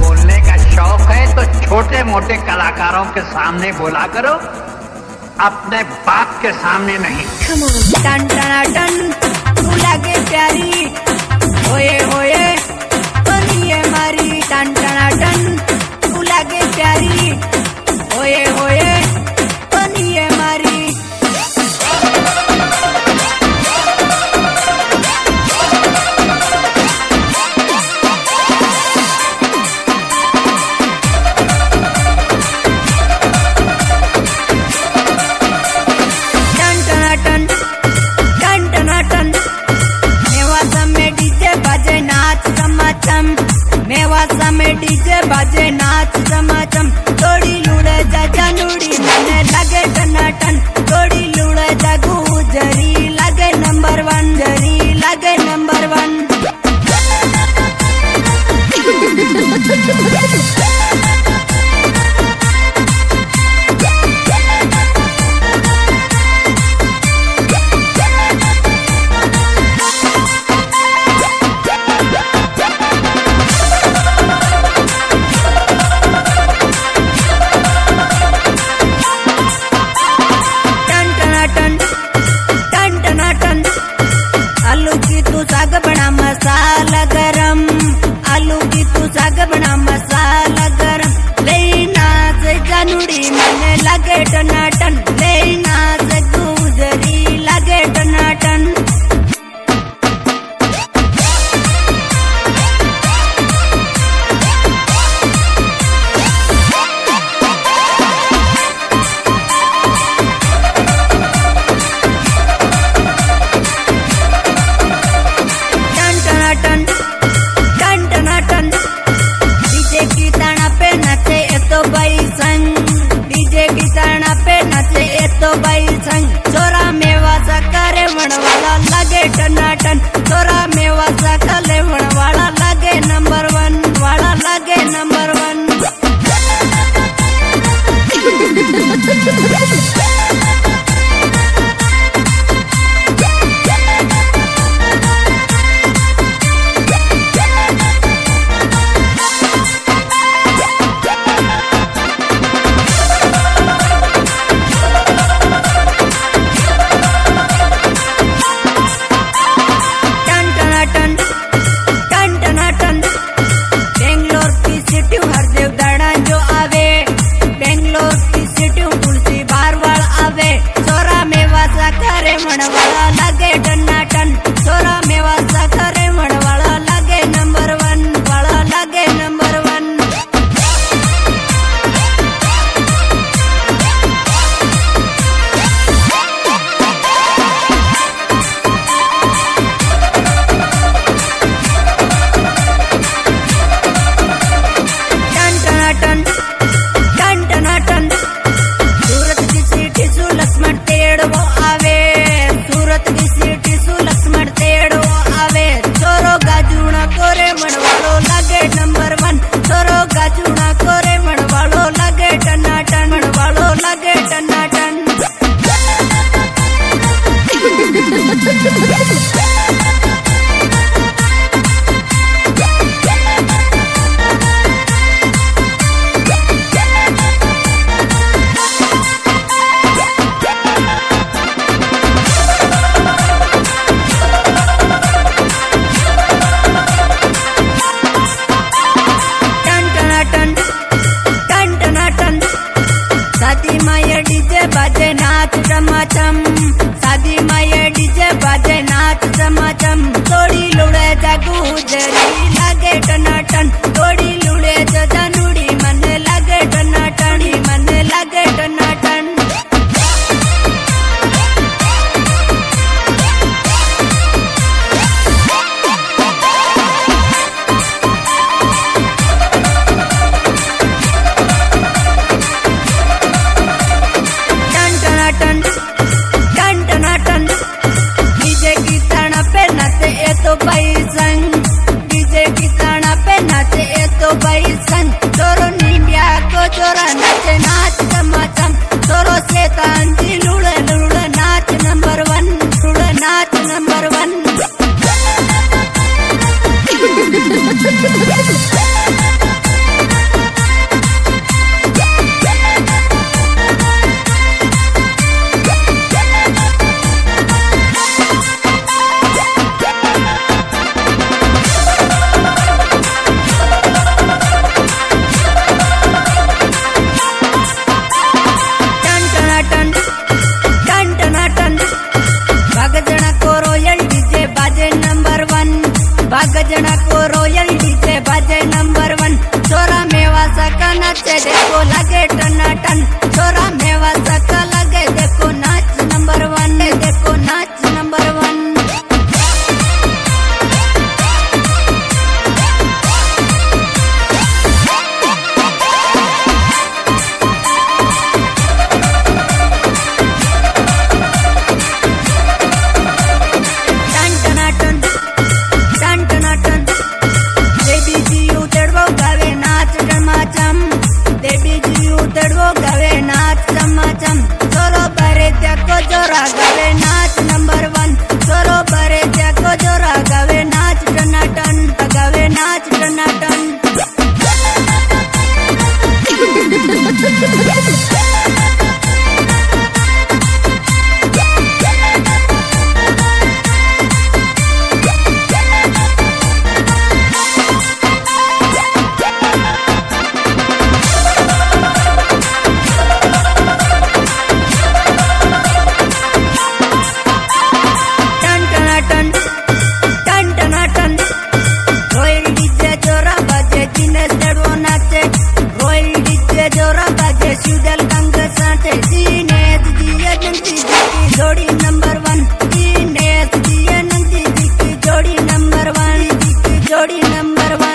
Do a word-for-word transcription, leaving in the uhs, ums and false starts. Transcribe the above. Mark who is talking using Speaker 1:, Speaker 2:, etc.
Speaker 1: बोलने का शौक है तो छोटे मोटे कलाकारों के सामने बोला करो, अपने बाप के सामने नहीं।
Speaker 2: टन टना टन तू लागे प्यारी, होए होए बनिए मारी। टन टना टन तू लागे प्यारी, होए होए बनिए मारी। मेवासा में डीजे बाजे नाच समाचम, थोड़ी लूड़े जा जानूड़ी मने लगे टनाटन। थोड़ी लूड़े जा गुजरी लगे नंबर वन, जरी लगे नंबर वन। साग बना मसाला गरम, आलू की तू साग बना मसाला गरम। लेना से जानूड़ी मने लगे टनाटन, लेना से गुजरी लगे टनाटन। तो भाई संग छोरा मेवासा करे मनवाला लगे टनाटन। छोरा मेवासा करे मनवाला लगे नंबर वन, वाला लगे नंबर वन। करे मनवाला लगे टनाटन, छोरा मेवासा करे मनवाला लगे नंबर वन, वाला लगे नंबर वन। टन टनाटन टन टनाटन सूरत की सीटी सु लक्ष्मण तेड़ वो आवे, सूरत की सीटी सु लक्ष्मण तेड़ वो आवे। छोरो गाजूना कोरे मनवालो लगे नंबर वन, छोरो गाजूना कोरे मनवालो लगे टनाटन, मनवालो लगे टनाटन। शादी माये डीजे बाजे नाच चमाचम, शादी माये डीजे बाजे नाच चमाचम। थोड़ी लुड़े जा गुजरी लगे टनाटन, थोड़ी लुड़े जा जानूड़ी मने लगे टनाटन, मने लगे टनाटन। तो भाई संग डीजे की ताना पे नाचे ए तो भाई संग। छोरो नींबिया को छोरा नाचे नाच चमाचम, छोरो शैतान जी लुड़े लुड़े नाच नंबर वन, लुड़े नाच नंबर वन। ना को रोयल डीजे बाजे नंबर वन। छोरा मेवा सका नाचे देखो लगे टनाटन, छोरा मेवा सका लगे देखो नाच नंबर वन, देखो नाच नंबर वन। जोरा गवे नाच नंबर वन, छोरो बरे देखो जोरा गवे नाच टनाटन, गवे नाच टनाटन। जोड़ी नंबर वन, दिनेश जी नंदी जी की जोड़ी नंबर वन, जोड़ी नंबर वन।